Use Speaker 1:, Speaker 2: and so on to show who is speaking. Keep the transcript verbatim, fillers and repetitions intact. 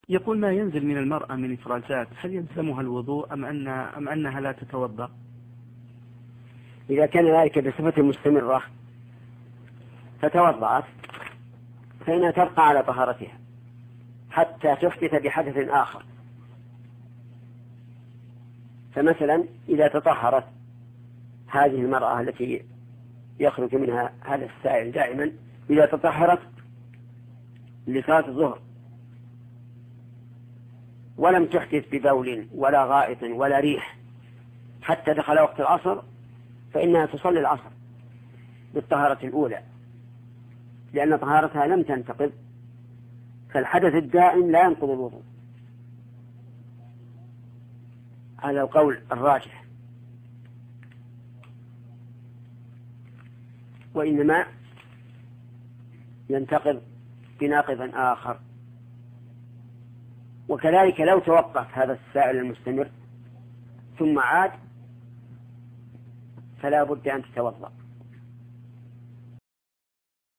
Speaker 1: يقول ما ينزل من المرأة من إفرازات هل يلزمها الوضوء أم, أن أم أنها لا تتوضأ؟
Speaker 2: إذا كان ذلك بصفة مستمرة فتوضأت فإنها تبقى على طهارتها حتى تحدث بحدث آخر. فمثلا إذا تطهرت هذه المرأة التي يخرج منها هذا السائل دائما، إذا تطهرت لصلاة الظهر ولم تحدث ببول ولا غائط ولا ريح حتى دخل وقت العصر، فإنها تصلي العصر بالطهارة الأولى، لأن طهارتها لم تنتقض، فالحدث الدائم لا ينقض الوضوء. هذا القول الراجح. وإنما ينتقض بناقض آخر. وكذلك لو توقف هذا السائل المستمر ثم عاد فلا بد أن تتوضأ.